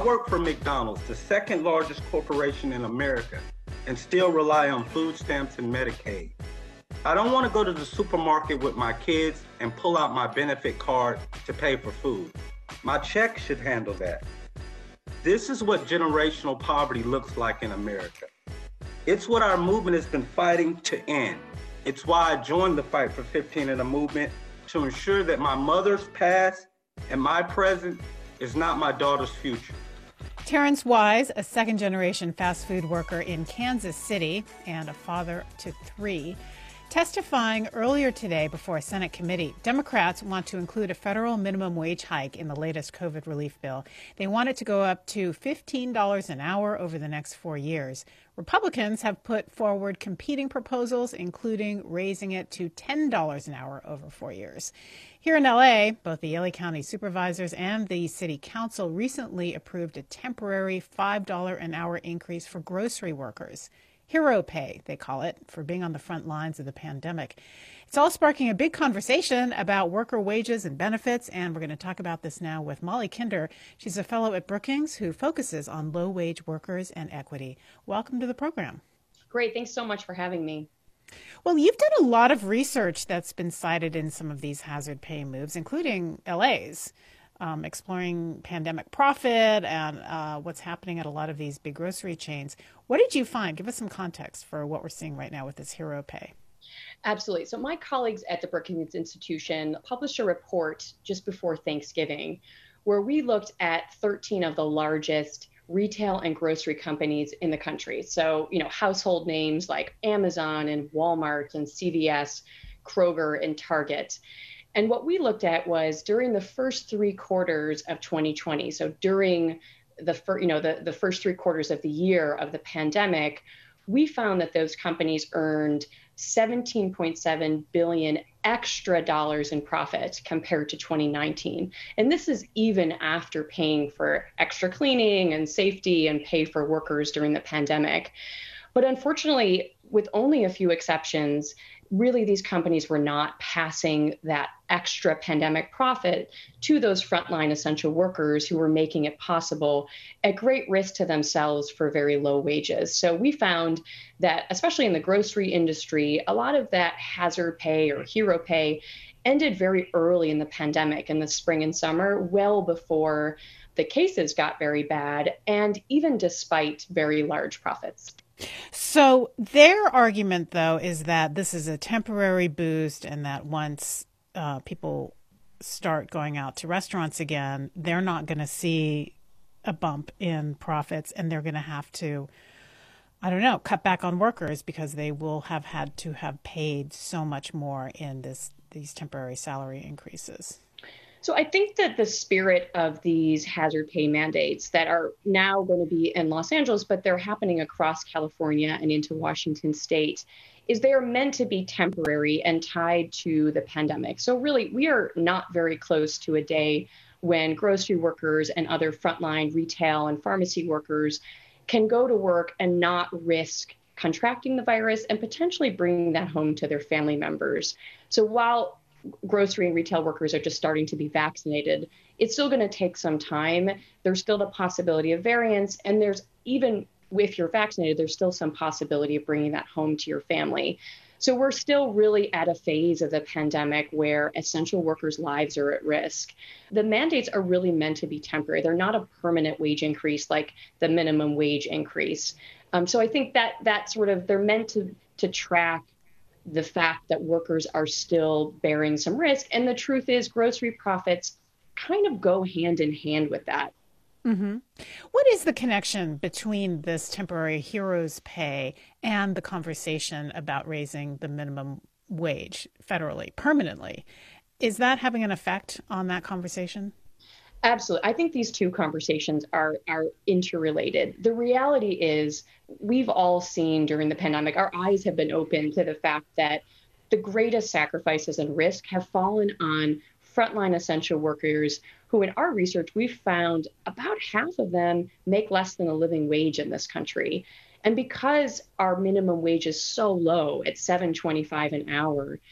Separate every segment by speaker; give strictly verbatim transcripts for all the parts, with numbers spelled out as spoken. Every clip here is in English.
Speaker 1: work for McDonald's, the second largest corporation in America, and still rely on food stamps and Medicaid. I don't want to go to the supermarket with my kids and pull out my benefit card to pay for food. My check should handle that. This is what generational poverty looks like in America. It's what our movement has been fighting to end. It's why I joined the Fight for fifteen in the movement, to ensure that my mother's past and my present is not my daughter's future.
Speaker 2: Terrence Wise, a second-generation fast food worker in Kansas City and a father to three, testifying earlier today before a Senate committee. Democrats want to include a federal minimum wage hike in the latest COVID relief bill. They want it to go up to fifteen dollars an hour over the next four years. Republicans have put forward competing proposals, including raising it to ten dollars an hour over four years. Here in L A, both the L A County Supervisors and the City Council recently approved a temporary five dollars an hour increase for grocery workers. Hero pay, they call it, for being on the front lines of the pandemic. It's all sparking a big conversation about worker wages and benefits, and we're going to talk about this now with Molly Kinder. She's a fellow at Brookings who focuses on low-wage workers and equity. Welcome to the program.
Speaker 3: Great. Thanks so much for having me.
Speaker 2: Well, you've done a lot of research that's been cited in some of these hazard pay moves, including L A's. Um, exploring pandemic profit and uh, what's happening at a lot of these big grocery chains. What did you find? Give us some context for what we're seeing right now with this hero pay.
Speaker 3: Absolutely. So my colleagues at the Brookings Institution published a report just before Thanksgiving where we looked at thirteen of the largest retail and grocery companies in the country. So, you know, household names like Amazon and Walmart and C V S, Kroger and Target. And what we looked at was during the first three quarters of twenty twenty, so during the fir- you know the, the first three quarters of the year of the pandemic, we found that those companies earned seventeen point seven billion dollars extra dollars in profit compared to twenty nineteen. And this is even after paying for extra cleaning and safety and pay for workers during the pandemic. But unfortunately, with only a few exceptions, really these companies were not passing that extra pandemic profit to those frontline essential workers who were making it possible at great risk to themselves for very low wages. So we found that, especially in the grocery industry, a lot of that hazard pay or hero pay ended very early in the pandemic, in the spring and summer, well before the cases got very bad, and even despite very large profits.
Speaker 2: So their argument, though, is that this is a temporary boost and that once uh, people start going out to restaurants again, they're not going to see a bump in profits and they're going to have to, I don't know, cut back on workers because they will have had to have paid so much more in this these temporary salary increases.
Speaker 3: So I think that the spirit of these hazard pay mandates that are now going to be in Los Angeles, but they're happening across California and into Washington state, is they are meant to be temporary and tied to the pandemic. So really, we are not very close to a day when grocery workers and other frontline retail and pharmacy workers can go to work and not risk contracting the virus and potentially bringing that home to their family members. So while grocery and retail workers are just starting to be vaccinated, it's still going to take some time. There's still the possibility of variants. And there's, even if you're vaccinated, there's still some possibility of bringing that home to your family. So we're still really at a phase of the pandemic where essential workers' lives are at risk. The mandates are really meant to be temporary. They're not a permanent wage increase like the minimum wage increase. Um, so I think that that sort of, they're meant to, to track the fact that workers are still bearing some risk. And the truth is grocery profits kind of go hand in hand with that.
Speaker 2: Mm-hmm. What is the connection between this temporary heroes pay and the conversation about raising the minimum wage federally, permanently? Is that having an effect on that conversation?
Speaker 3: Absolutely. I think these two conversations are are interrelated. The reality is we've all seen during the pandemic, our eyes have been open to the fact that the greatest sacrifices and risk have fallen on frontline essential workers who, in our research, we've found about half of them make less than a living wage in this country. And because our minimum wage is so low at seven twenty-five an hour,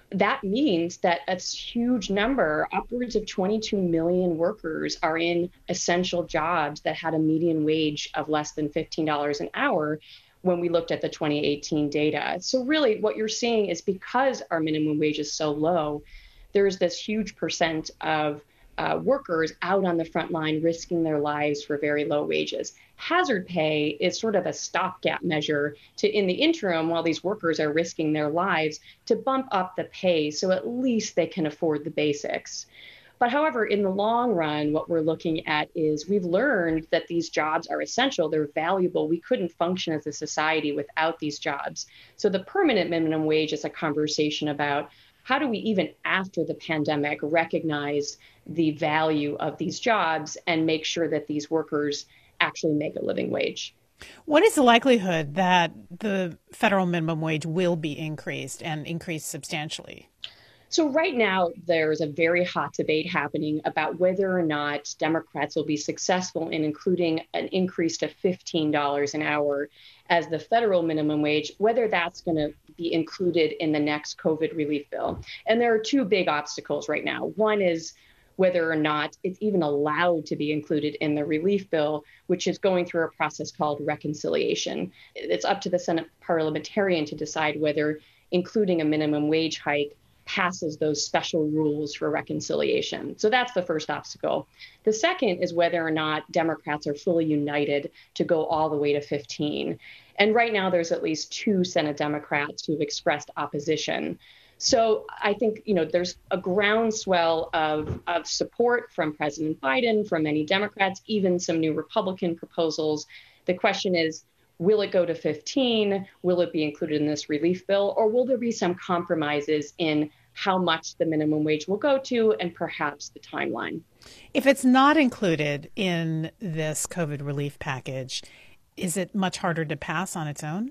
Speaker 3: that means that a huge number, upwards of twenty-two million workers, are in essential jobs that had a median wage of less than fifteen dollars an hour when we looked at the twenty eighteen data. So really what you're seeing is because our minimum wage is so low, there's this huge percent of Uh, workers out on the front line risking their lives for very low wages. Hazard pay is sort of a stopgap measure to, in the interim, while these workers are risking their lives, to bump up the pay so at least they can afford the basics. But however, in the long run, what we're looking at is we've learned that these jobs are essential, they're valuable. We couldn't function as a society without these jobs. So the permanent minimum wage is a conversation about how do we, even after the pandemic, recognize the value of these jobs and make sure that these workers actually make a living wage?
Speaker 2: What is the likelihood that the federal minimum wage will be increased and increased substantially?
Speaker 3: So right now, there's a very hot debate happening about whether or not Democrats will be successful in including an increase to fifteen dollars an hour as the federal minimum wage, whether that's going to be included in the next COVID relief bill. And there are two big obstacles right now. One is whether or not it's even allowed to be included in the relief bill, which is going through a process called reconciliation. It's up to the Senate parliamentarian to decide whether including a minimum wage hike passes those special rules for reconciliation. So that's the first obstacle. The second is whether or not Democrats are fully united to go all the way to fifteen. And right now, there's at least two Senate Democrats who have expressed opposition. So I think, you know, there's a groundswell of, of support from President Biden, from many Democrats, even some new Republican proposals. The question is, will it go to fifteen? Will it be included in this relief bill? Or will there be some compromises in how much the minimum wage will go to and perhaps the timeline?
Speaker 2: If it's not included in this COVID relief package, is it much harder to pass on its own?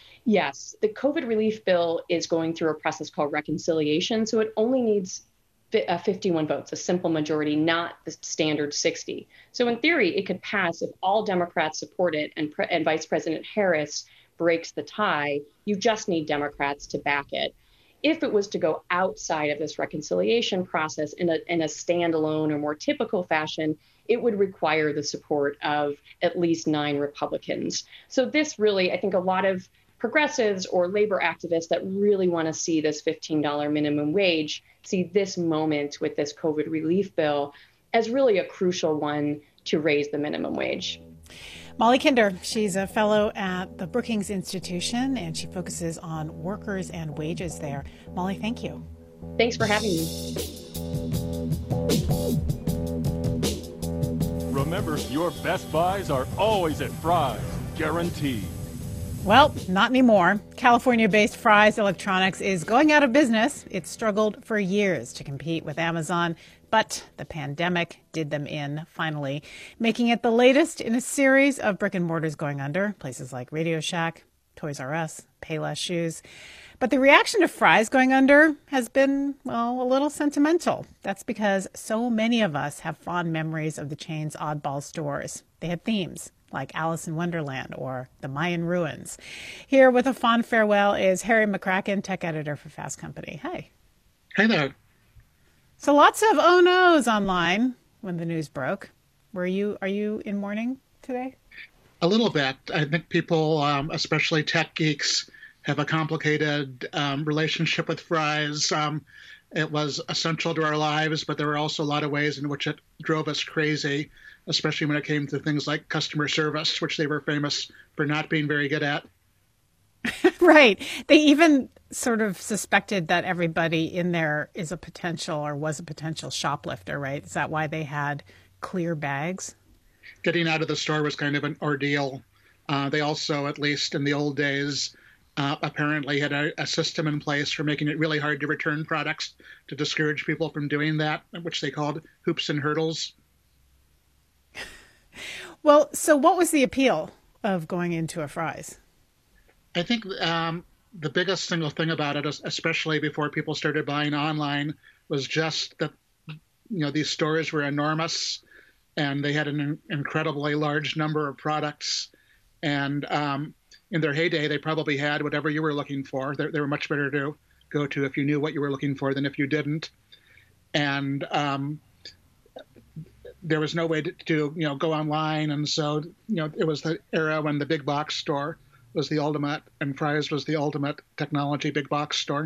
Speaker 3: Yes, the COVID relief bill is going through a process called reconciliation, so it only needs fifty-one votes, a simple majority, not the standard sixty. So in theory, it could pass if all Democrats support it and, Pre- and Vice President Harris breaks the tie. You just need Democrats to back it. If it was to go outside of this reconciliation process in a, in a standalone or more typical fashion, it would require the support of at least nine Republicans. So this really, I think a lot of progressives or labor activists that really want to see this fifteen dollars minimum wage see this moment with this COVID relief bill as really a crucial one to raise the minimum wage.
Speaker 2: Molly Kinder, she's a fellow at the Brookings Institution, and she focuses on workers and wages there. Molly, thank you.
Speaker 3: Thanks for having me.
Speaker 4: Remember, your best buys are always at Fry's, guaranteed.
Speaker 2: Well, not anymore. California-based Fry's Electronics is going out of business. It's struggled for years to compete with Amazon, but the pandemic did them in, finally, making it the latest in a series of brick and mortars going under, places like Radio Shack, Toys R Us, Payless Shoes. But the reaction to Fry's going under has been, well, a little sentimental. That's because so many of us have fond memories of the chain's oddball stores. They had themes like Alice in Wonderland or the Mayan ruins. Here with a fond farewell is Harry McCracken, tech editor for Fast Company. Hi.
Speaker 5: Hey there.
Speaker 2: So lots of oh no's online when the news broke. Were you, are you in mourning today?
Speaker 5: A little bit. I think people, um, especially tech geeks, have a complicated um, relationship with Fry's. Um, it was essential to our lives, but there were also a lot of ways in which it drove us crazy, especially when it came to things like customer service, which they were famous for not being very good at.
Speaker 2: Right. They even sort of suspected that everybody in there is a potential or was a potential shoplifter, right? Is that why they had clear bags?
Speaker 5: Getting out of the store was kind of an ordeal. Uh, they also, at least in the old days, uh, apparently had a, a system in place for making it really hard to return products to discourage people from doing that, which they called hoops and hurdles.
Speaker 2: Well, so what was the appeal of going into a Fry's?
Speaker 5: I think um, the biggest single thing about it, especially before people started buying online, was just that, you know, these stores were enormous and they had an incredibly large number of products. And um, in their heyday, they probably had whatever you were looking for. They, they were much better to go to if you knew what you were looking for than if you didn't. And um, there was no way to, to, you know, go online. And so, you know, it was the era when the big box store was the ultimate and Fry's was the ultimate technology big box store.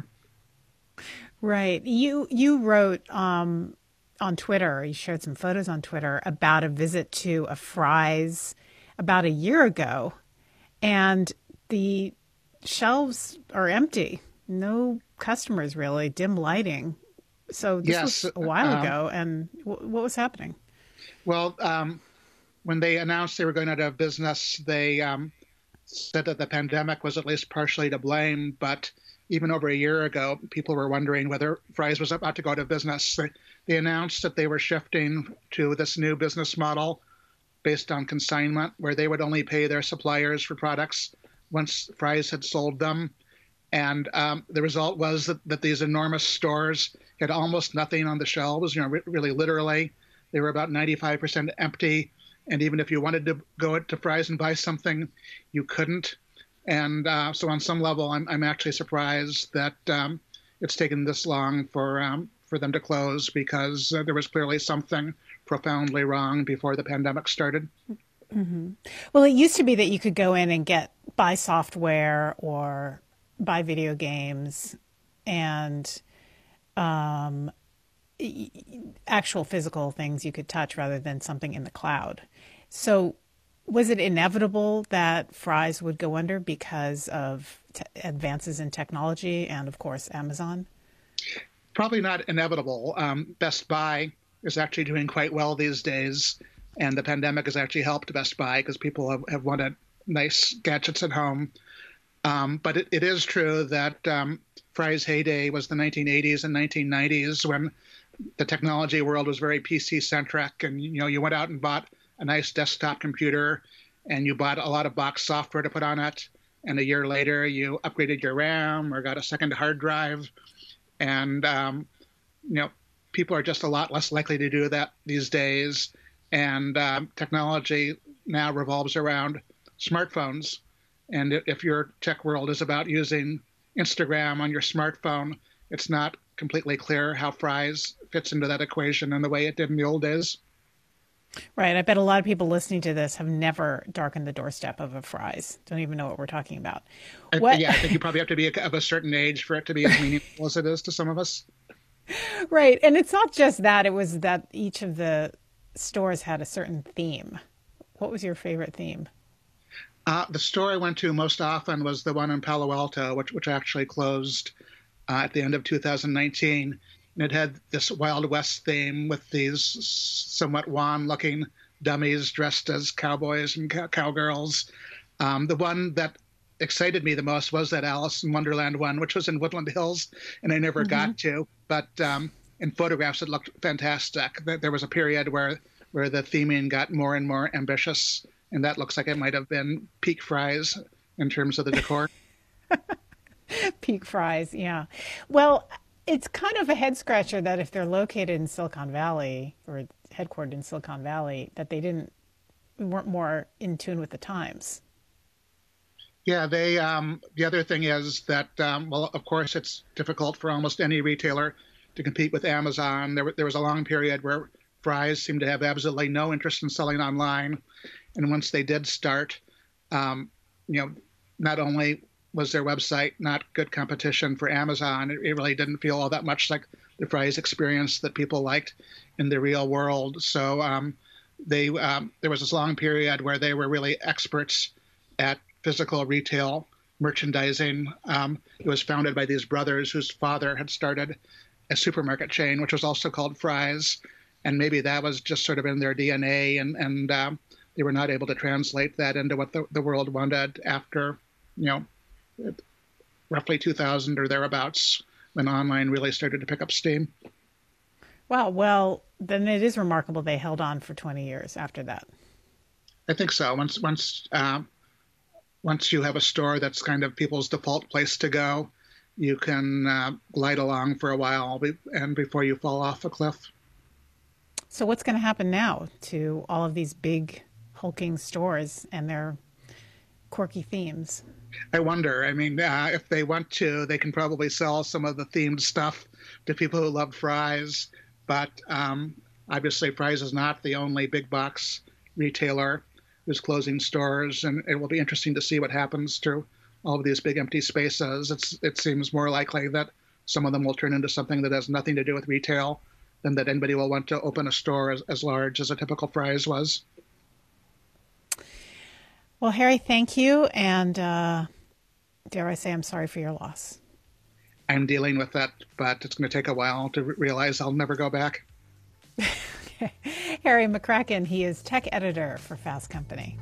Speaker 2: Right. You, you wrote um, on Twitter, you shared some photos on Twitter about a visit to a Fry's about a year ago, and the shelves are empty. No customers, really, dim lighting. So this
Speaker 5: yes,
Speaker 2: was a while
Speaker 5: um,
Speaker 2: ago, and w- what was happening?
Speaker 5: Well, um, when they announced they were going out of business, they um, said that the pandemic was at least partially to blame. But even over a year ago, people were wondering whether Fry's was about to go out of business. They, they announced that they were shifting to this new business model based on consignment, where they would only pay their suppliers for products once Fry's had sold them. And um, the result was that, that these enormous stores had almost nothing on the shelves, you know, re- really literally. They were about ninety-five percent empty. And even if you wanted to go to Fry's and buy something, you couldn't. And uh, so on some level, I'm, I'm actually surprised that um, it's taken this long for um, for them to close, because uh, there was clearly something profoundly wrong before the pandemic started.
Speaker 2: Mm-hmm. Well, it used to be that you could go in and get buy software or buy video games and um, actual physical things you could touch rather than something in the cloud. So was it inevitable that Fry's would go under because of t- advances in technology and, of course, Amazon?
Speaker 5: Probably not inevitable. Um, Best Buy is actually doing quite well these days, and the pandemic has actually helped Best Buy because people have, have wanted nice gadgets at home. Um, but it, it is true that um, Fry's heyday was the nineteen eighties and nineteen nineties, when the technology world was very P C-centric, and you know you went out and bought a nice desktop computer, and you bought a lot of box software to put on it, and a year later you upgraded your RAM or got a second hard drive, and um, you know people are just a lot less likely to do that these days, and um, technology now revolves around smartphones. And if your tech world is about using Instagram on your smartphone, it's not completely clear how Fry's fits into that equation in the way it did in the old days.
Speaker 2: Right. I bet a lot of people listening to this have never darkened the doorstep of a Fry's. Don't even know what we're talking about. What...
Speaker 5: I, yeah, I think you probably have to be of a certain age for it to be as meaningful as it is to some of us.
Speaker 2: Right. And it's not just that. It was that each of the stores had a certain theme. What was your favorite theme?
Speaker 5: Uh, the store I went to most often was the one in Palo Alto, which which actually closed uh, at the end of two thousand nineteen. And it had this Wild West theme with these somewhat wan-looking dummies dressed as cowboys and cow- cowgirls. Um, the one that excited me the most was that Alice in Wonderland one, which was in Woodland Hills, and I never mm-hmm. got to. But um, in photographs, it looked fantastic. There was a period where where the theming got more and more ambitious. And that looks like it might have been peak Fry's in terms of the decor.
Speaker 2: Peak Fry's, yeah. Well, it's kind of a head scratcher that if they're located in Silicon Valley or headquartered in Silicon Valley, that they didn't weren't more in tune with the times.
Speaker 5: Yeah, they. Um, the other thing is that, um, well, of course, it's difficult for almost any retailer to compete with Amazon. There, there was a long period where Fry's seemed to have absolutely no interest in selling online. And once they did start, um, you know, not only was their website not good competition for Amazon, it, it really didn't feel all that much like the Fry's experience that people liked in the real world. So um, they um, there was this long period where they were really experts at physical retail merchandising. Um, it was founded by these brothers whose father had started a supermarket chain, which was also called Fry's. And maybe that was just sort of in their D N A, and, and um, they were not able to translate that into what the, the world wanted after, you know, roughly two thousand or thereabouts, when online really started to pick up steam.
Speaker 2: Wow. Well, then it is remarkable they held on for twenty years after that.
Speaker 5: I think so. Once once um, once you have a store that's kind of people's default place to go, you can uh, glide along for a while be- and before you fall off a cliff.
Speaker 2: So what's going to happen now to all of these big hulking stores and their quirky themes?
Speaker 5: I wonder. I mean, uh, if they want to, they can probably sell some of the themed stuff to people who love Fry's. But um, obviously, Fry's is not the only big box retailer who's closing stores, and it will be interesting to see what happens to all of these big empty spaces. It's, it seems more likely that some of them will turn into something that has nothing to do with retail than that anybody will want to open a store as, as large as a typical Fry's was.
Speaker 2: Well, Harry, thank you. And uh, dare I say, I'm sorry for your loss.
Speaker 5: I'm dealing with that, but it's going to take a while to realize I'll never go back.
Speaker 2: Harry McCracken, he is tech editor for Fast Company.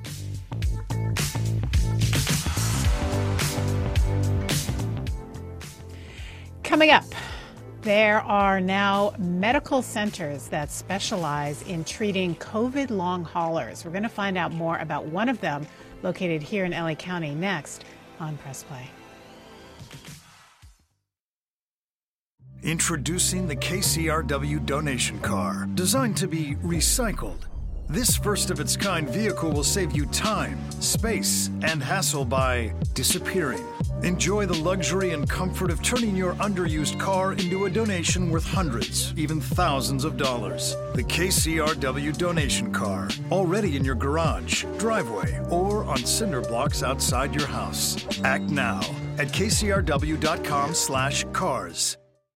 Speaker 2: Coming up, there are now medical centers that specialize in treating COVID long haulers. We're going to find out more about one of them located here in L A County next on Press Play.
Speaker 6: Introducing the K C R W donation car, designed to be recycled. This first-of-its-kind vehicle will save you time, space, and hassle by disappearing. Enjoy the luxury and comfort of turning your underused car into a donation worth hundreds, even thousands of dollars. The K C R W donation car, already in your garage, driveway, or on cinder blocks outside your house. Act now at k c r w dot com slash cars.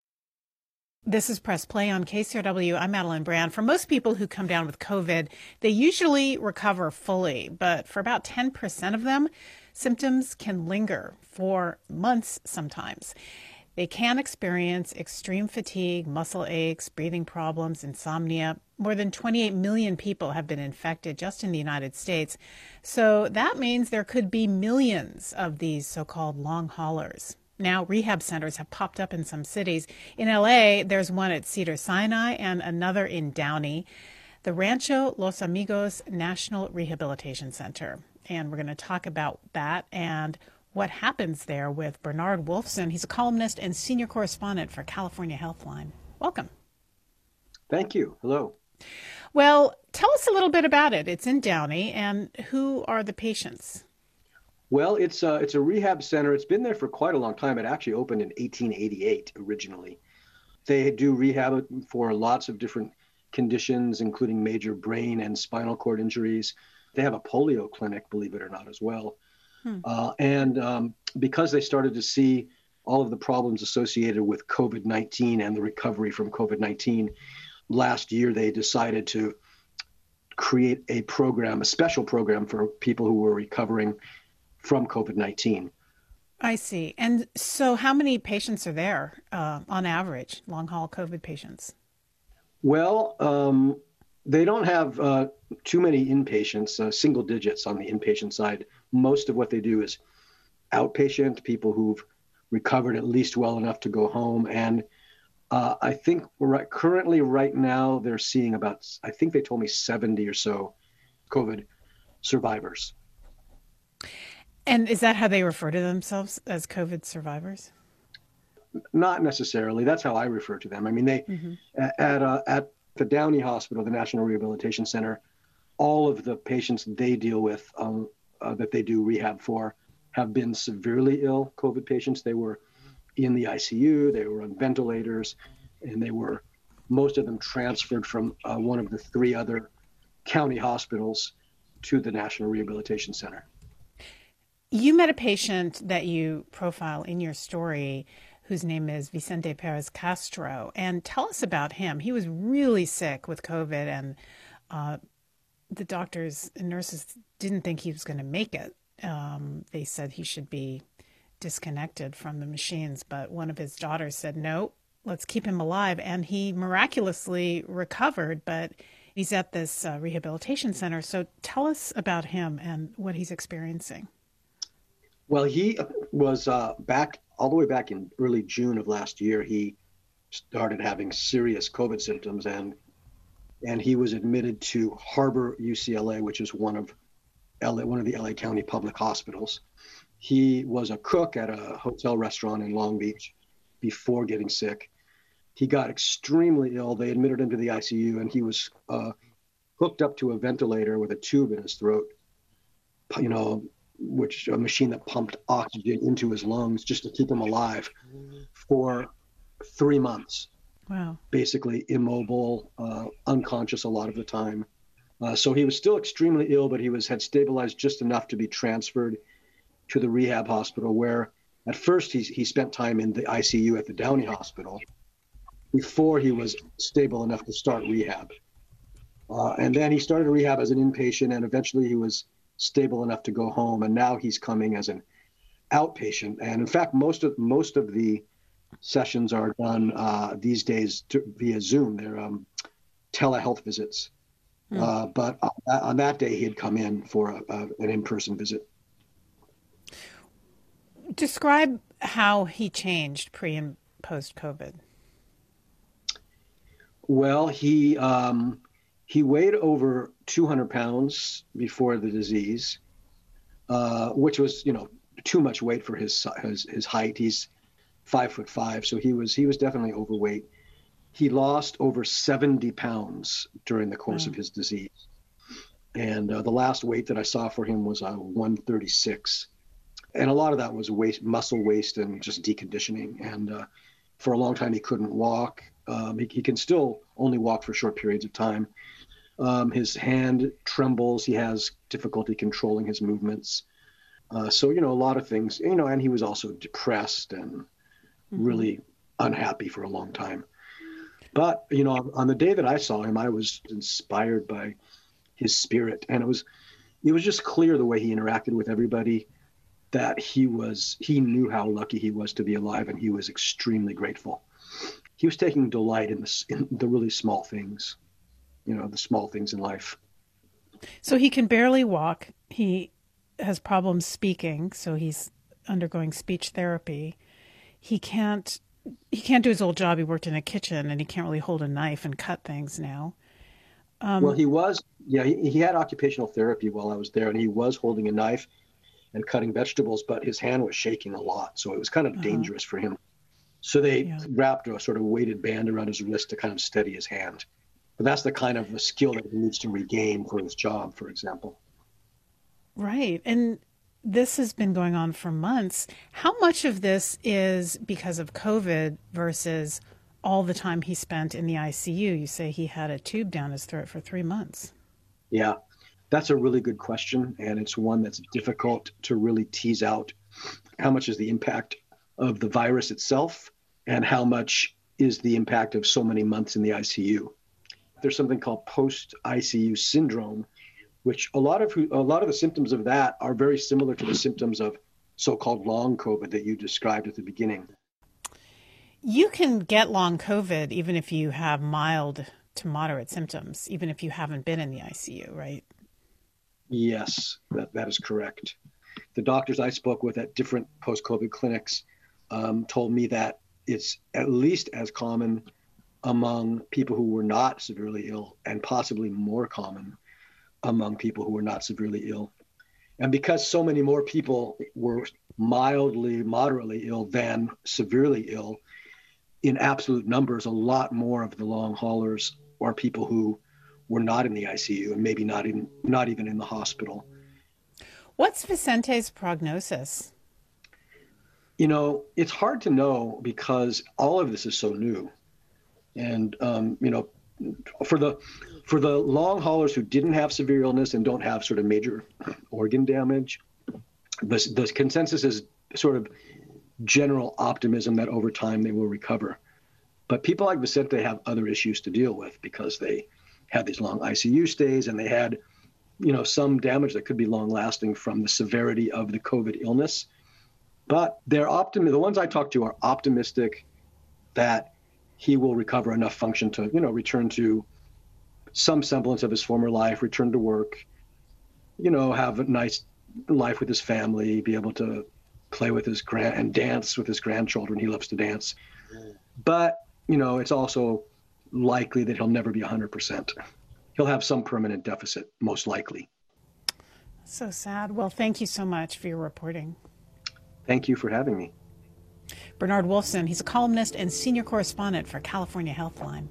Speaker 2: This is Press Play on K C R W. I'm Madeline Brand. For most people who come down with COVID, they usually recover fully, but for about ten percent of them, symptoms can linger for months sometimes. They can experience extreme fatigue, muscle aches, breathing problems, insomnia. More than twenty-eight million people have been infected just in the United States. So that means there could be millions of these so-called long haulers. Now, rehab centers have popped up in some cities. In L A, there's one at Cedars-Sinai and another in Downey, the Rancho Los Amigos National Rehabilitation Center. And we're going to talk about that and what happens there with Bernard Wolfson. He's a columnist and senior correspondent for California Healthline. Welcome.
Speaker 7: Thank you. Hello.
Speaker 2: Well, tell us a little bit about it. It's in Downey, and who are the patients?
Speaker 7: Well, it's a, it's a rehab center. It's been there for quite a long time. It actually opened in eighteen eighty-eight originally. They do rehab for lots of different conditions, including major brain and spinal cord injuries. They have a polio clinic, believe it or not, as well. Hmm. Uh, and um, because they started to see all of the problems associated with COVID nineteen and the recovery from COVID nineteen, last year they decided to create a program, a special program for people who were recovering from COVID nineteen.
Speaker 2: I see. And so how many patients are there uh, on average, long-haul COVID patients?
Speaker 7: Well, um, they don't have uh, too many inpatients, uh, single digits on the inpatient side. Most of what they do is outpatient, people who've recovered at least well enough to go home. And uh, I think right, currently right now they're seeing about, I think they told me seventy or so COVID survivors.
Speaker 2: And is that how they refer to themselves, as COVID survivors?
Speaker 7: Not necessarily. That's how I refer to them. I mean, they mm-hmm. at uh, at the Downey Hospital, the National Rehabilitation Center, all of the patients they deal with um, uh, that they do rehab for have been severely ill COVID patients. They were in the I C U, they were on ventilators, and they were, most of them transferred from uh, one of the three other county hospitals to the National Rehabilitation Center.
Speaker 2: You met a patient that you profile in your story whose name is Vicente Perez Castro. And tell us about him. He was really sick with COVID, and uh, the doctors and nurses didn't think he was going to make it. Um, they said he should be disconnected from the machines, but one of his daughters said, no, let's keep him alive. And he miraculously recovered, but he's at this uh, rehabilitation center. So tell us about him and what he's experiencing.
Speaker 7: Well, he was uh, back all the way back in early June of last year. He started having serious COVID symptoms, and and he was admitted to Harbor U C L A, which is one of L A, one of the L A County public hospitals. He was a cook at a hotel restaurant in Long Beach before getting sick. He got extremely ill. They admitted him to the I C U, and he was uh, hooked up to a ventilator with a tube in his throat, you know, which a machine that pumped oxygen into his lungs just to keep him alive for three months.
Speaker 2: Wow. Basically
Speaker 7: immobile, uh, unconscious a lot of the time. Uh, so he was still extremely ill, but he was had stabilized just enough to be transferred to the rehab hospital, where at first he, he spent time in the I C U at the Downey Hospital before he was stable enough to start rehab. Uh, and then he started rehab as an inpatient, and eventually he was stable enough to go home. And now he's coming as an outpatient. And in fact, most of most of the sessions are done uh, these days to, via Zoom. They're um, telehealth visits. Mm. Uh, but on, on that day, he had come in for a, a, an in-person visit.
Speaker 2: Describe how he changed pre and post-COVID.
Speaker 7: Well, he um, he weighed over two hundred pounds before the disease, uh, which was, you know, too much weight for his his, his height. He's five foot five, so he was he was definitely overweight. He lost over seventy pounds during the course wow. of his disease, and uh, the last weight that I saw for him was uh, one thirty-six, and a lot of that was waste, muscle waste, and just deconditioning. And uh, for a long time, he couldn't walk. Um, he, he can still only walk for short periods of time. Um, his hand trembles. He has difficulty controlling his movements. Uh, so, you know, a lot of things, you know, and he was also depressed and mm-hmm. really unhappy for a long time. But, you know, on the day that I saw him, I was inspired by his spirit. And it was, it was just clear the way he interacted with everybody that he was, he knew how lucky he was to be alive, and he was extremely grateful. He was taking delight in the, in the really small things, you know, the small things in life.
Speaker 2: So he can barely walk. He has problems speaking, so he's undergoing speech therapy. He can't he can't do his old job. He worked in a kitchen, and he can't really hold a knife and cut things now. Um,
Speaker 7: well, he was, yeah, he, he had occupational therapy while I was there, and he was holding a knife and cutting vegetables, but his hand was shaking a lot, so it was kind of uh-huh. dangerous for him. So they yeah. wrapped a sort of weighted band around his wrist to kind of steady his hand. But that's the kind of a skill that he needs to regain for his job, for example.
Speaker 2: Right. And this has been going on for months. How much of this is because of COVID versus all the time he spent in the I C U? You say he had a tube down his throat for three months.
Speaker 7: Yeah, that's a really good question. And it's one that's difficult to really tease out. How much is the impact of the virus itself, and how much is the impact of so many months in the I C U? There's something called post-I C U syndrome, which a lot of who, a lot of the symptoms of that are very similar to the symptoms of so-called long COVID that you described at the beginning.
Speaker 2: You can get long COVID even if you have mild to moderate symptoms, even if you haven't been in the I C U, right?
Speaker 7: Yes, that, that is correct. The doctors I spoke with at different post-COVID clinics um, told me that it's at least as common among people who were not severely ill, and possibly more common among people who were not severely ill. And because so many more people were mildly, moderately ill than severely ill, in absolute numbers, a lot more of the long haulers are people who were not in the I C U and maybe not in, not even in the hospital.
Speaker 2: What's Vicente's prognosis?
Speaker 7: You know, it's hard to know because all of this is so new. And, um, you know, for the for the long haulers who didn't have severe illness and don't have sort of major organ damage, the, the consensus is sort of general optimism that over time they will recover. But people like Vicente have other issues to deal with because they had these long I C U stays, and they had, you know, some damage that could be long lasting from the severity of the COVID illness. But they're optimi- the ones I talked to are optimistic that he will recover enough function to, you know, return to some semblance of his former life, return to work, you know, have a nice life with his family, be able to play with his grand and dance with his grandchildren. He loves to dance. But, you know, it's also likely that he'll never be one hundred percent. He'll have some permanent deficit, most likely.
Speaker 2: So sad. Well, thank you so much for your reporting.
Speaker 7: Thank you for having me.
Speaker 2: Bernard Wolfson, he's a columnist and senior correspondent for California Healthline.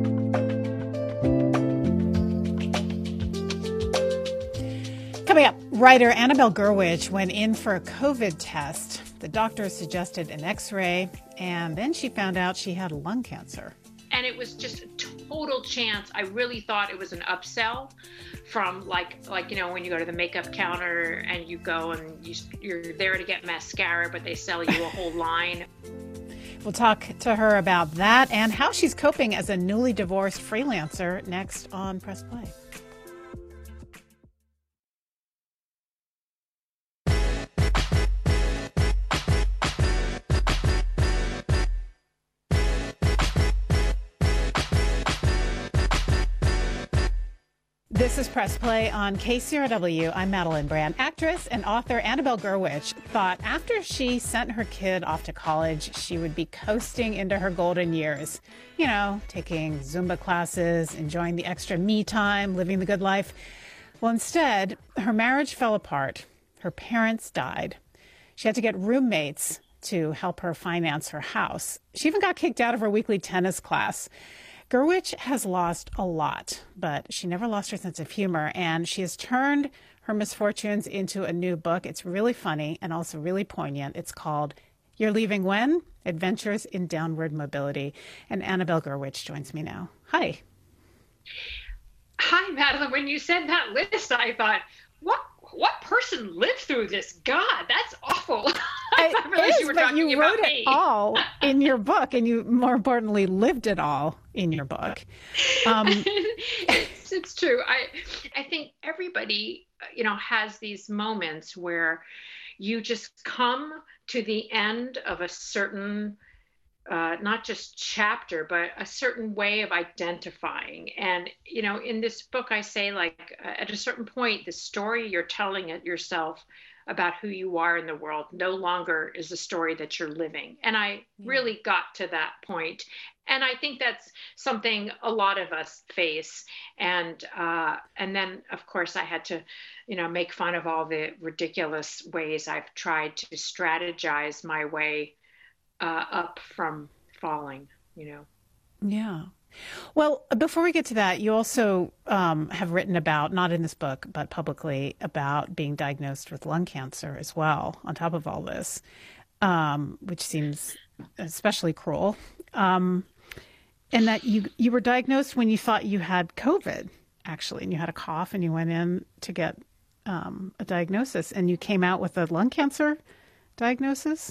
Speaker 2: Coming up, Writer Annabelle Gurwitch went in for a COVID test. The doctor suggested an x-ray, and then she found out she had lung cancer.
Speaker 8: And it was just a total chance. I really thought it was an upsell from like, like you know, when you go to the makeup counter and you go and you, you're there to get mascara, but they sell you a whole line.
Speaker 2: We'll talk to her about that and how she's coping as a newly divorced freelancer next on Press Play. This is Press Play on K C R W. I'm Madeline Brand. Actress and author Annabelle Gurwitch thought after she sent her kid off to college, she would be coasting into her golden years. You know, taking Zumba classes, enjoying the extra me time, living the good life. Well, instead, her marriage fell apart. Her parents died. She had to get roommates to help her finance her house. She even got kicked out of her weekly tennis class. Gurwitch has lost a lot, but she never lost her sense of humor, and she has turned her misfortunes into a new book. It's really funny and also really poignant. It's called You're Leaving When? Adventures in Downward Mobility. And Annabelle Gurwitch joins me now. Hi.
Speaker 8: Hi, Madeline. When you said that list, I thought, what what person lived through this? God, that's awful. I
Speaker 2: It
Speaker 8: realized
Speaker 2: is,
Speaker 8: you were
Speaker 2: but
Speaker 8: talking
Speaker 2: you
Speaker 8: about
Speaker 2: wrote
Speaker 8: me.
Speaker 2: it all in your book, and you, more importantly, lived it all in your book. Um,
Speaker 8: it's, it's true. I I think everybody, you know, has these moments where you just come to the end of a certain, uh, not just chapter, but a certain way of identifying. And, you know, in this book, I say, like, uh, at a certain point, the story you're telling it yourself about who you are in the world no longer is the story that you're living. And I really got to that point. And I think that's something a lot of us face. And uh, and then, of course, I had to, you know, make fun of all the ridiculous ways I've tried to strategize my way uh, up from falling, you know.
Speaker 2: Yeah. Well, before we get to that, you also um, have written about, not in this book, but publicly, about being diagnosed with lung cancer as well, on top of all this, um, which seems especially cruel. Um, and that you you were diagnosed when you thought you had COVID, actually, and you had a cough and you went in to get um, a diagnosis, and you came out with a lung cancer diagnosis?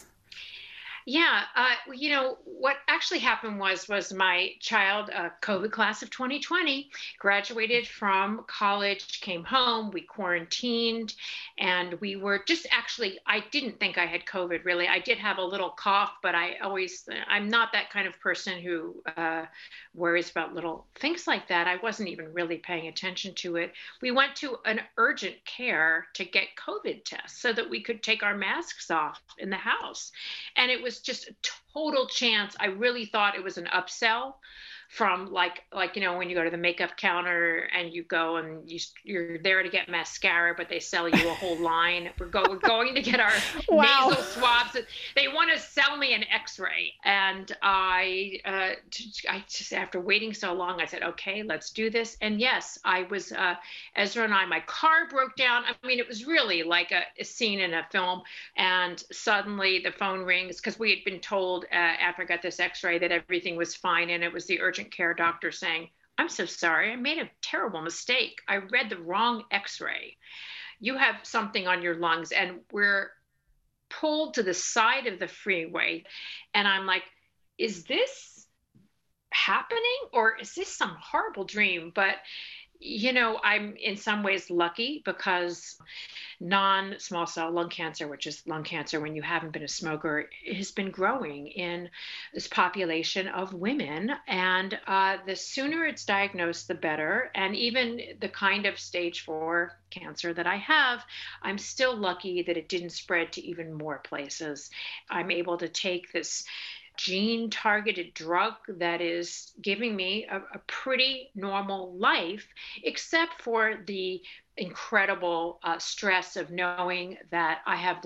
Speaker 8: Yeah, uh, you know, what actually happened was was my child, uh, COVID class of twenty twenty, graduated from college, came home, we quarantined, and we were just actually, I didn't think I had COVID, really. I did have a little cough, but I always, I'm not that kind of person who uh, worries about little things like that. I wasn't even really paying attention to it. We went to an urgent care to get COVID tests so that we could take our masks off in the house. And it was just a total chance. I really thought it was an upsell from like, like, you know, when you go to the makeup counter and you go and you, you're there to get mascara, but they sell you a whole line. We're, go, we're going to get our
Speaker 2: Wow.
Speaker 8: nasal swabs. They want to sell me an x-ray. And I, uh, I just, after waiting so long, I said, okay, let's do this. And yes, I was, uh, Ezra and I, my car broke down. I mean, it was really like a, a scene in a film. And suddenly the phone rings because we had been told uh, after I got this x-ray that everything was fine. And it was the urgent care doctor saying, I'm so sorry, I made a terrible mistake. I read the wrong x-ray. You have something on your lungs. And we're pulled to the side of the freeway. And I'm like, is this happening or is this some horrible dream? But you know, I'm in some ways lucky because non-small cell lung cancer, which is lung cancer when you haven't been a smoker, has been growing in this population of women. And uh, the sooner it's diagnosed, the better. And even the kind of stage four cancer that I have, I'm still lucky that it didn't spread to even more places. I'm able to take this gene-targeted drug that is giving me a, a pretty normal life, except for the incredible uh, stress of knowing that I have this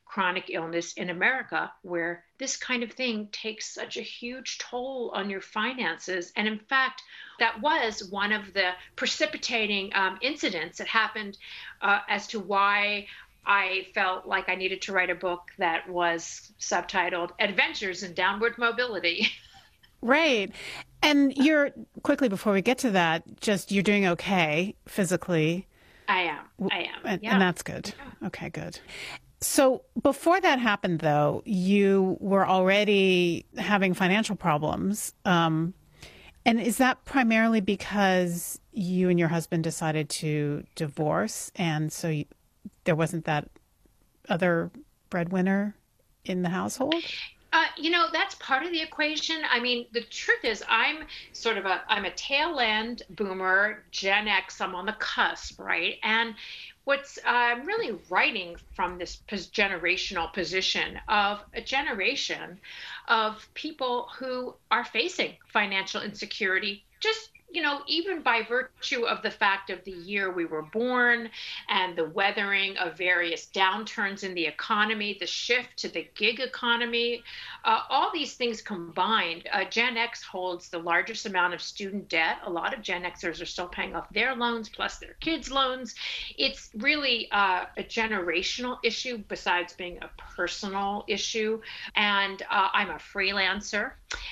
Speaker 8: chronic illness in America, where this kind of thing takes such a huge toll on your finances. And in fact, that was one of the precipitating um, incidents that happened uh, as to why I felt like I needed to write a book that was subtitled Adventures in Downward Mobility.
Speaker 2: Right. And you're, quickly before we get to that, just you're doing okay physically.
Speaker 8: I am. I am.
Speaker 2: And,
Speaker 8: yeah.
Speaker 2: and that's good.
Speaker 8: Yeah.
Speaker 2: Okay, good. So before that happened, though, you were already having financial problems. Um, and is that primarily because you and your husband decided to divorce? And so you, there wasn't that other breadwinner in the household?
Speaker 8: Uh, you know, that's part of the equation. I mean, the truth is I'm sort of a, I'm a tail end boomer, Gen X, I'm on the cusp, right? And what's, uh, I'm really writing from this generational position of a generation of people who are facing financial insecurity, just you know, even by virtue of the fact of the year we were born and the weathering of various downturns in the economy, the shift to the gig economy, uh, all these things combined, uh, Gen X holds the largest amount of student debt. A lot of Gen Xers are still paying off their loans plus their kids' loans. It's really uh, a generational issue besides being a personal issue. And uh, I'm a freelancer.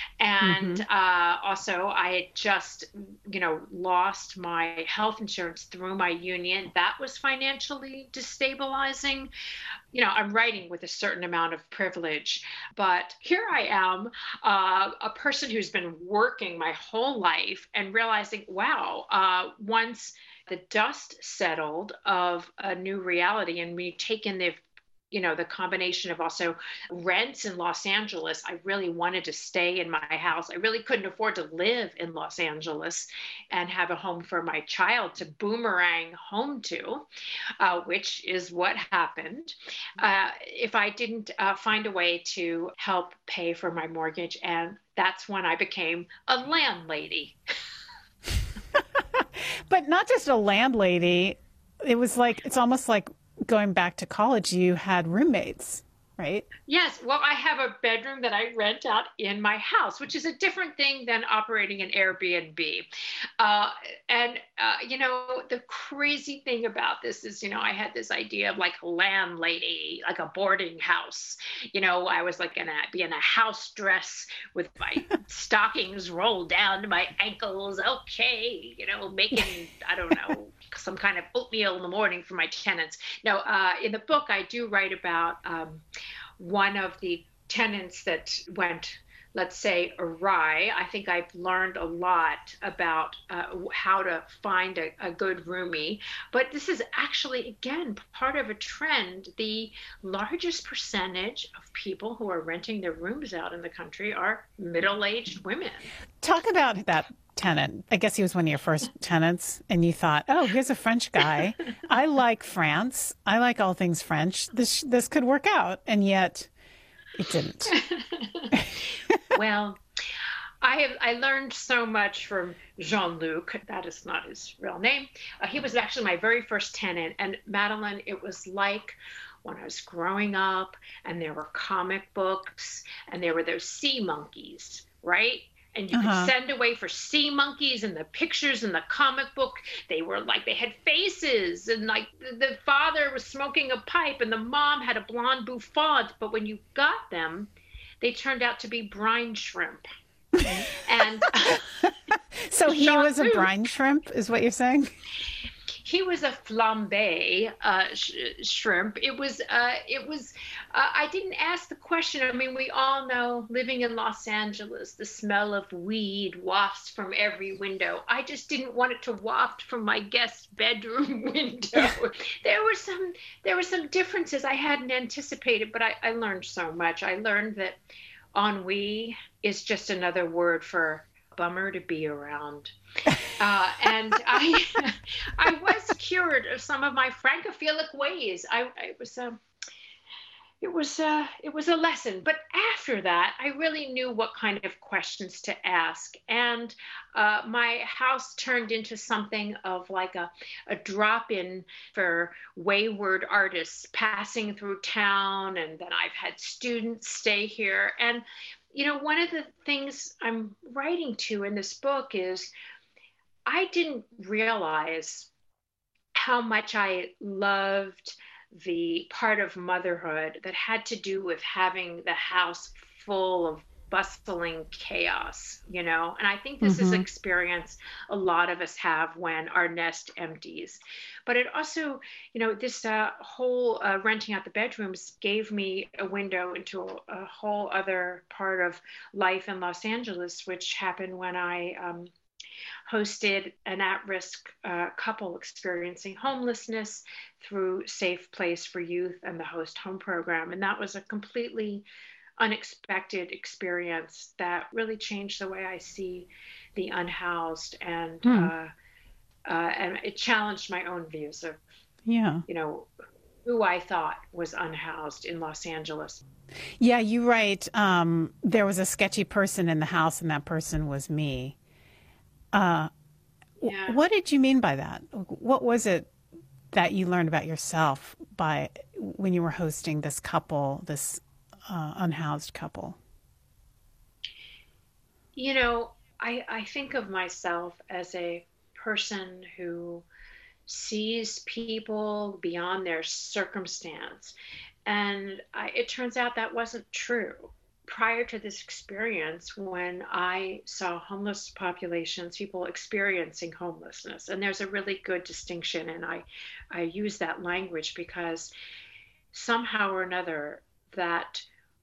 Speaker 8: And mm-hmm. uh, also, I had just, you know, lost my health insurance through my union. That was financially destabilizing. You know, I'm writing with a certain amount of privilege, but here I am, uh, a person who's been working my whole life and realizing, wow, uh, once the dust settled of a new reality and we take in the you know, the combination of also rents in Los Angeles. I really wanted to stay in my house. I really couldn't afford to live in Los Angeles and have a home for my child to boomerang home to, uh, which is what happened. Uh, if I didn't uh, find a way to help pay for my mortgage, and that's when I became a landlady.
Speaker 2: But not just a landlady. It was like, it's almost like going back to college, you had roommates, right?
Speaker 8: Yes. Well, I have a bedroom that I rent out in my house, which is a different thing than operating an Airbnb. Uh, and, uh, you know, the crazy thing about this is, you know, I had this idea of like a landlady, like a boarding house. You know, I was like going to be in a house dress with my stockings rolled down to my ankles. Okay. You know, making, I don't know, some kind of oatmeal in the morning for my tenants. Now, uh, in the book, I do write about um, one of the tenants that went, let's say, awry. I think I've learned a lot about uh, how to find a, a good roomie. But this is actually, again, part of a trend. The largest percentage of people who are renting their rooms out in the country are middle-aged women.
Speaker 2: Talk about that tenant. I guess he was one of your first tenants, and you thought, oh, here's a French guy. I like France. I like all things French. This this could work out. And yet it didn't.
Speaker 8: Well, I have I learned so much from Jean-Luc. That is not his real name. Uh, he was actually my very first tenant. And Madeline, it was like when I was growing up and there were comic books and there were those sea monkeys, right? And you uh-huh. could send away for sea monkeys, and the pictures in the comic book, they were like, they had faces, and like the father was smoking a pipe and the mom had a blonde bouffant. But when you got them, they turned out to be brine shrimp. And
Speaker 2: so he was a brine shrimp, is what you're saying?
Speaker 8: He was a flambé uh, sh- shrimp. It was, uh, it was, uh, I didn't ask the question. I mean, we all know living in Los Angeles, the smell of weed wafts from every window. I just didn't want it to waft from my guest's bedroom window. There were some, there were some differences I hadn't anticipated, but I, I learned so much. I learned that ennui is just another word for bummer to be around. Uh, and I I was cured of some of my francophilic ways. I, I was, um, it was uh, it was a lesson. But after that, I really knew what kind of questions to ask, and uh, my house turned into something of like a, a drop-in for wayward artists passing through town, and then I've had students stay here. And you know, one of the things I'm writing to in this book is I didn't realize how much I loved the part of motherhood that had to do with having the house full of bustling chaos, you know? And I think this mm-hmm. is an experience a lot of us have when our nest empties. But it also, you know, this uh, whole uh, renting out the bedrooms gave me a window into a, a whole other part of life in Los Angeles, which happened when I um, hosted an at-risk uh, couple experiencing homelessness through Safe Place for Youth and the Host Home program. And that was a completely unexpected experience that really changed the way I see the unhoused, and hmm. uh, uh, and it challenged my own views of, yeah, you know, who I thought was unhoused in Los Angeles.
Speaker 2: Yeah, you write, um, there was a sketchy person in the house, and that person was me. Uh, yeah. What did you mean by that? What was it that you learned about yourself by when you were hosting this couple, this uh, unhoused couple?
Speaker 8: You know, I, I think of myself as a person who sees people beyond their circumstance. And I, it turns out that wasn't true. Prior to this experience, when I saw homeless populations, people experiencing homelessness, and there's a really good distinction, and I, I use that language because somehow or another that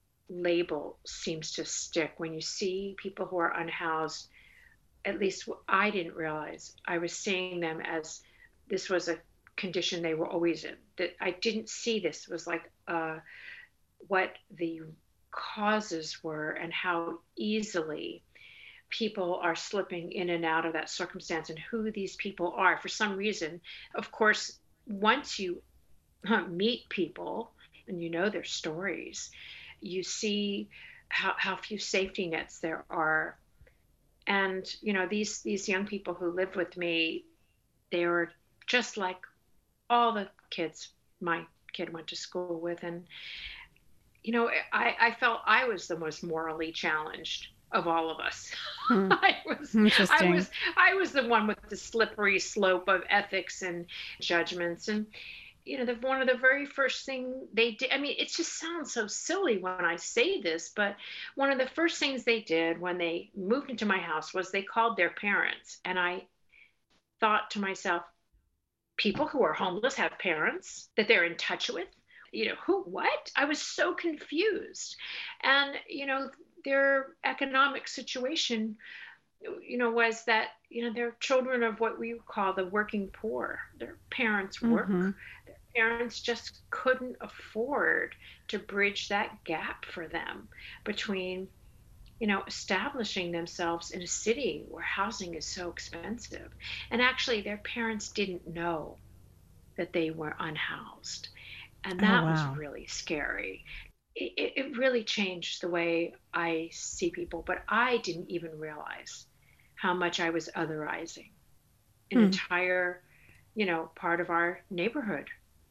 Speaker 8: label seems to stick. When you see people who are unhoused, at least I didn't realize I was seeing them as this was a condition they were always in. That I didn't see this was like uh, what the causes were and how easily people are slipping in and out of that circumstance, and who these people are. For some reason, of course, once you meet people and you know their stories, you see how, how few safety nets there are. And, you know, these, these young people who lived with me, they were just like all the kids my kid went to school with. And you know, I, I felt I was the most morally challenged of all of us. Hmm. I was, I was, I was the one with the slippery slope of ethics and judgments. And, you know, the, one of the very first thing they did, I mean, it just sounds so silly when I say this, but one of the first things they did when they moved into my house was they called their parents. And I thought to myself, people who are homeless have parents that they're in touch with? You know, who, what? I was so confused. And, you know, their economic situation, you know, was that, you know, they're children of what we call the working poor. Their parents work. Mm-hmm. Their parents just couldn't afford to bridge that gap for them between, you know, establishing themselves in a city where housing is so expensive. And actually, their parents didn't know that they were unhoused. And that oh, wow. was really scary. It, it really changed the way I see people, but I didn't even realize how much I was otherizing an hmm. entire, you know, part of our neighborhood.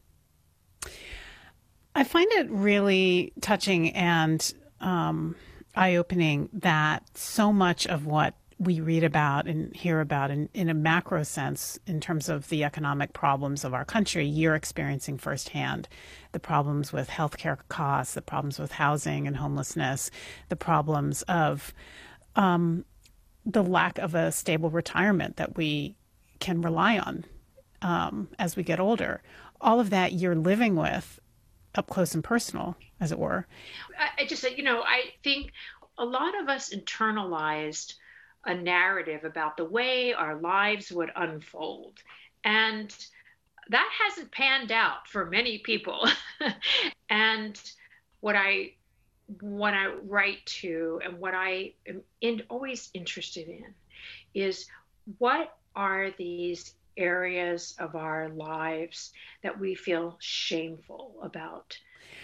Speaker 2: I find it really touching and um, eye-opening that so much of what we read about and hear about in, in a macro sense in terms of the economic problems of our country, you're experiencing firsthand the problems with healthcare costs, the problems with housing and homelessness, the problems of um, the lack of a stable retirement that we can rely on um, as we get older. All of that you're living with up close and personal, as it were.
Speaker 8: I just, you know, I think a lot of us internalized a narrative about the way our lives would unfold. And that hasn't panned out for many people. And what I what I write to and what I am in, always interested in is what are these areas of our lives that we feel shameful about?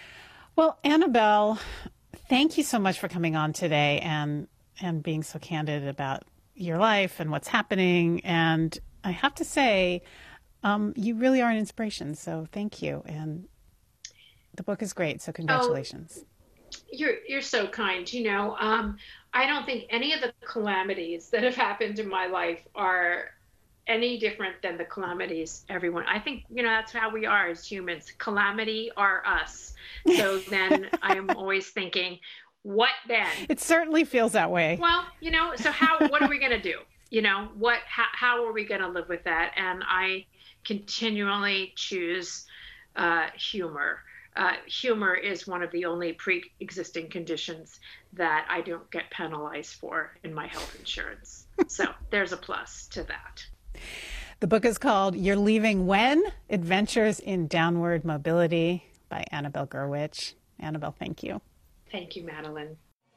Speaker 2: Well, Annabelle, thank you so much for coming on today and and being so candid about your life and what's happening. And I have to say, um, you really are an inspiration. So thank you. And the book is great. So congratulations.
Speaker 8: Oh, you're you're so kind. You know, um, I don't think any of the calamities that have happened in my life are any different than the calamities everyone. I think, you know, that's how we are as humans. Calamity are us. So then I'm always thinking, what then?
Speaker 2: It certainly feels that way.
Speaker 8: Well, you know, so how, what are we going to do? You know, what, how, how are we going to live with that? And I continually choose uh, humor. Uh, humor is one of the only pre-existing conditions that I don't get penalized for in my health insurance. So there's a plus to that.
Speaker 2: The book is called You're Leaving When? Adventures in Downward Mobility by Annabelle Gurwitch. Annabelle, thank you.
Speaker 8: Thank you, Madeline.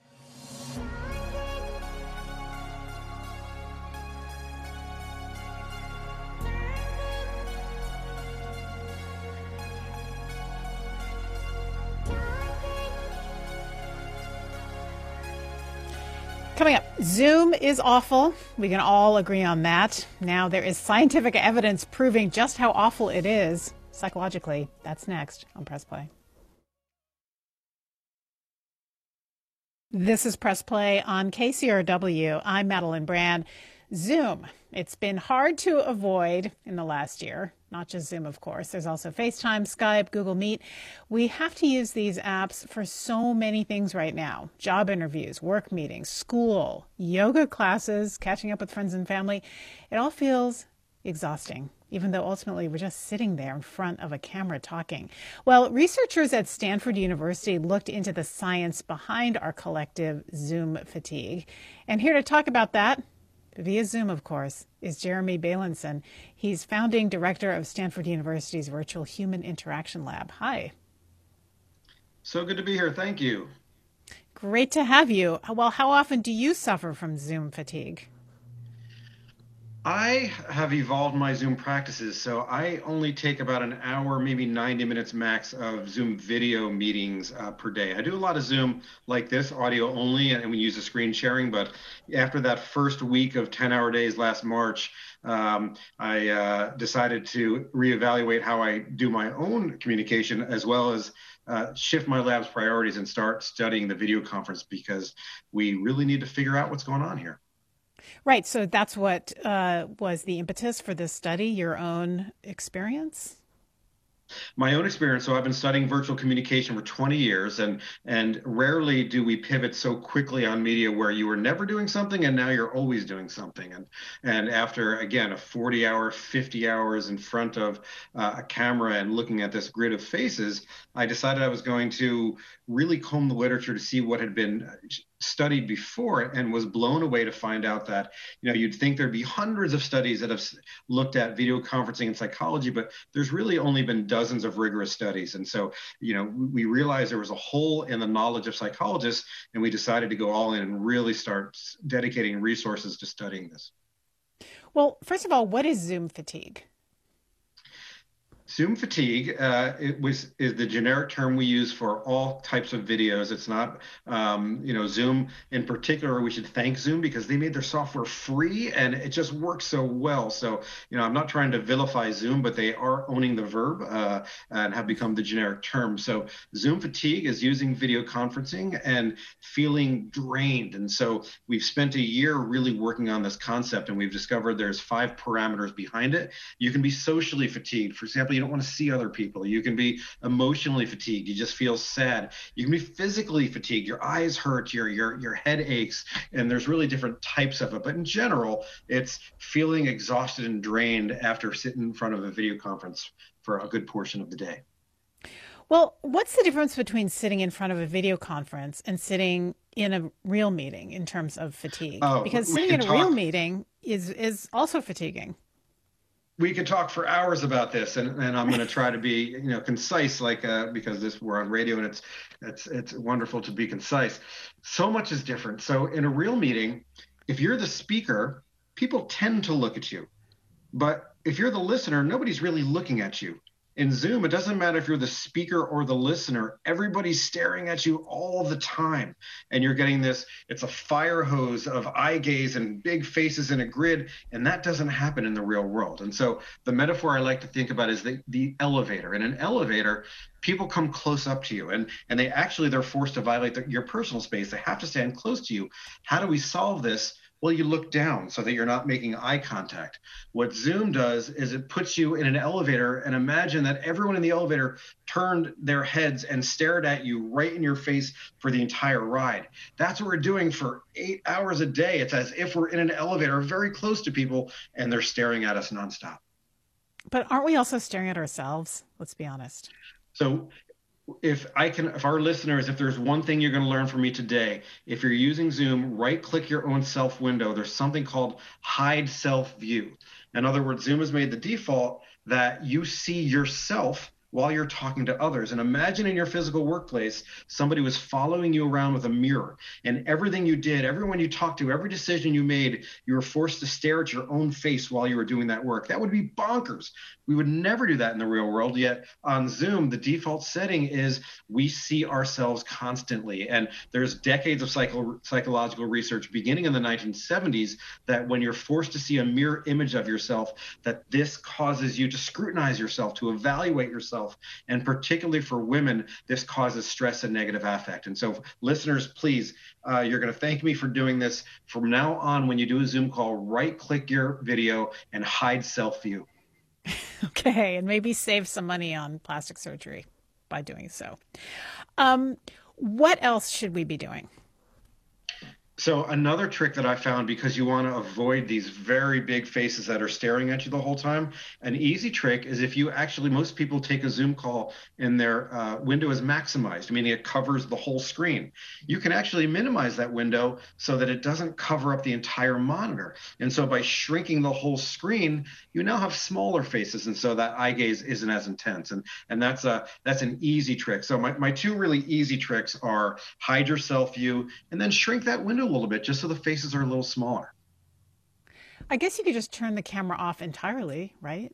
Speaker 2: Coming up, Zoom is awful. We can all agree on that. Now there is scientific evidence proving just how awful it is psychologically. That's next on Press Play. This is Press Play on K C R W. I'm Madeline Brand. Zoom. It's been hard to avoid in the last year. Not just Zoom, of course. There's also FaceTime, Skype, Google Meet. We have to use these apps for so many things right now. Job interviews, work meetings, school, yoga classes, catching up with friends and family. It all feels exhausting, even though ultimately we're just sitting there in front of a camera talking. Well, researchers at Stanford University looked into the science behind our collective Zoom fatigue. And here to talk about that, via Zoom, of course, is Jeremy Bailenson. He's founding director of Stanford University's Virtual Human Interaction Lab. Hi.
Speaker 9: So good to be here. Thank you.
Speaker 2: Great to have you. Well, how often do you suffer from Zoom fatigue?
Speaker 9: I have evolved my Zoom practices, so I only take about an hour, maybe ninety minutes max of Zoom video meetings uh, per day. I do a lot of Zoom like this, audio only, and we use the screen sharing, but after that first week of ten-hour days last March, um, I uh, decided to reevaluate how I do my own communication, as well as uh, shift my lab's priorities and start studying the video conference, because we really need to figure out what's going on here.
Speaker 2: Right. So that's what uh, was the impetus for this study, your own experience?
Speaker 9: My own experience. So I've been studying virtual communication for twenty years, and and rarely do we pivot so quickly on media where you were never doing something and now you're always doing something. And and after, again, a forty hour, fifty hours in front of uh, a camera and looking at this grid of faces, I decided I was going to really comb the literature to see what had been studied before, and was blown away to find out that, you know, you'd think there'd be hundreds of studies that have looked at video conferencing and psychology, but there's really only been dozens of rigorous studies. And so, you know, we realized there was a hole in the knowledge of psychologists, and we decided to go all in and really start dedicating resources to studying this.
Speaker 2: Well, first of all, what is Zoom fatigue?
Speaker 9: Zoom fatigue uh, it was is the generic term we use for all types of videos. It's not, um, you know, Zoom in particular. We should thank Zoom because they made their software free and it just works so well. So, you know, I'm not trying to vilify Zoom, but they are owning the verb uh, and have become the generic term. So Zoom fatigue is using video conferencing and feeling drained. And so we've spent a year really working on this concept, and we've discovered there's five parameters behind it. You can be socially fatigued. For example, you don't want to see other people. You can be emotionally fatigued. You just feel sad. You can be physically fatigued. Your eyes hurt, your your your head aches, and there's really different types of it. But in general, it's feeling exhausted and drained after sitting in front of a video conference for a good portion of the day.
Speaker 2: Well, what's the difference between sitting in front of a video conference and sitting in a real meeting in terms of fatigue?
Speaker 9: Oh,
Speaker 2: because sitting in a talk- real meeting is is also fatiguing.
Speaker 9: We could talk for hours about this, and, and I'm going to try to be, you know, concise, like uh, because this we're on radio, and it's it's it's wonderful to be concise. So much is different. So in a real meeting, if you're the speaker, people tend to look at you, but if you're the listener, nobody's really looking at you. In Zoom, it doesn't matter if you're the speaker or the listener, everybody's staring at you all the time. And you're getting this, it's a fire hose of eye gaze and big faces in a grid, and that doesn't happen in the real world. And so the metaphor I like to think about is the, the elevator. In an elevator, people come close up to you, and, and they actually, they're forced to violate the, your personal space. They have to stand close to you. How do we solve this? Well, you look down so that you're not making eye contact. What Zoom does is it puts you in an elevator, and imagine that everyone in the elevator turned their heads and stared at you right in your face for the entire ride. That's what we're doing for eight hours a day. It's as if we're in an elevator very close to people and they're staring at us nonstop.
Speaker 2: But aren't we also staring at ourselves? Let's be honest.
Speaker 9: So if I can, if our listeners, if there's one thing you're going to learn from me today, if you're using Zoom, right click your own self window. There's something called hide self view. In other words, Zoom has made the default that you see yourself while you're talking to others. And imagine in your physical workplace, somebody was following you around with a mirror, and everything you did, everyone you talked to, every decision you made, you were forced to stare at your own face while you were doing that work. That would be bonkers. We would never do that in the real world. Yet on Zoom, the default setting is we see ourselves constantly. And there's decades of psycho- psychological research beginning in the nineteen seventies that when you're forced to see a mirror image of yourself, that this causes you to scrutinize yourself, to evaluate yourself. And particularly for women, this causes stress and negative affect. And so listeners, please, uh, you're going to thank me for doing this. From now on, when you do a Zoom call, right click your video and hide self view.
Speaker 2: Okay, and maybe save some money on plastic surgery by doing so. Um, what else should we be doing?
Speaker 9: So another trick that I found, because you want to avoid these very big faces that are staring at you the whole time, an easy trick is if you actually, most people take a Zoom call and their uh, window is maximized, meaning it covers the whole screen. You can actually minimize that window so that it doesn't cover up the entire monitor. And so by shrinking the whole screen, you now have smaller faces, and so that eye gaze isn't as intense. And and that's a that's an easy trick. So my, my two really easy tricks are hide your self view and then shrink that window a little bit just so the faces are a little smaller.
Speaker 2: I guess you could just turn the camera off entirely, right?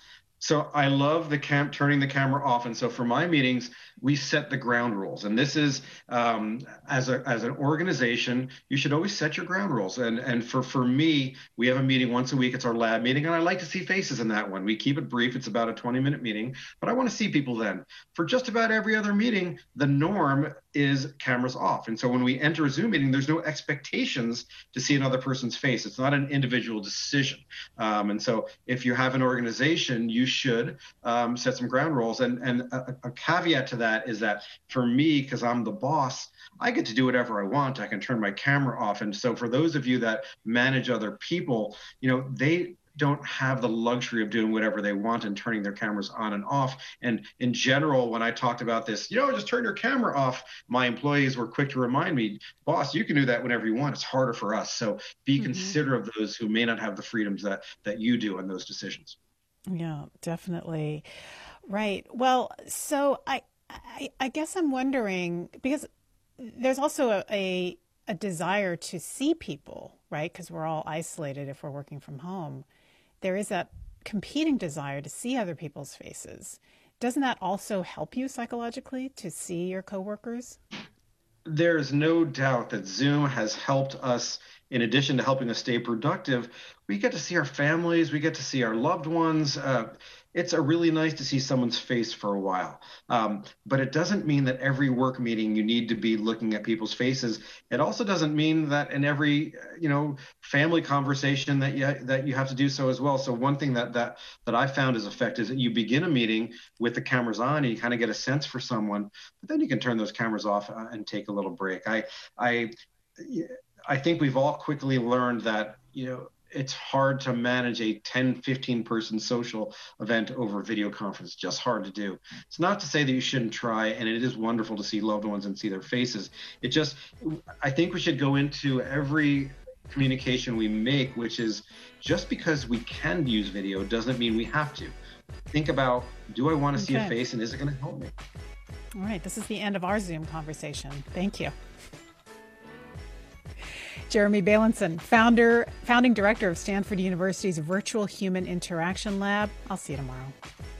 Speaker 9: So I love the cam turning the camera off. And so for my meetings, we set the ground rules. And this is, um, as a as an organization, you should always set your ground rules. And and for, for me, we have a meeting once a week. It's our lab meeting. And I like to see faces in that one. We keep it brief. It's about a twenty minute meeting, but I want to see people then. For just about every other meeting, the norm is cameras off. And so when we enter a Zoom meeting, there's no expectations to see another person's face. It's not an individual decision. Um, and so if you have an organization, you should um, set some ground rules. And, and a, a caveat to that is that for me, because I'm the boss, I get to do whatever I want. I can turn my camera off. And so for those of you that manage other people, you know, they don't have the luxury of doing whatever they want and turning their cameras on and off. And in general, when I talked about this, you know, just turn your camera off, my employees were quick to remind me, boss, you can do that whenever you want. It's harder for us. So be mm-hmm. considerate of those who may not have the freedoms that that you do in those decisions.
Speaker 2: Yeah, definitely. Right. Well, so I, I, I guess I'm wondering, because there's also a, a, a desire to see people, right? Because we're all isolated if we're working from home. There is that competing desire to see other people's faces. Doesn't that also help you psychologically to see your coworkers?
Speaker 9: There's no doubt that Zoom has helped us. In addition to helping us stay productive, we get to see our families, we get to see our loved ones. Uh, it's a really nice to see someone's face for a while. Um, but it doesn't mean that every work meeting you need to be looking at people's faces. It also doesn't mean that in every, you know, family conversation that you that you have to do so as well. So one thing that that that I found is effective is that you begin a meeting with the cameras on, and you kind of get a sense for someone, but then you can turn those cameras off uh, and take a little break. I I. I think we've all quickly learned that, you know, it's hard to manage a ten, fifteen person social event over video conference. Just hard to do. It's not to say that you shouldn't try, and it is wonderful to see loved ones and see their faces. It just, I think we should go into every communication we make, which is just because we can use video doesn't mean we have to. Think about, do I want to okay. see a face, and is it going to help me?
Speaker 2: All right. This is the end of our Zoom conversation. Thank you. Jeremy Bailenson, founder, founding director of Stanford University's Virtual Human Interaction Lab. I'll see you tomorrow.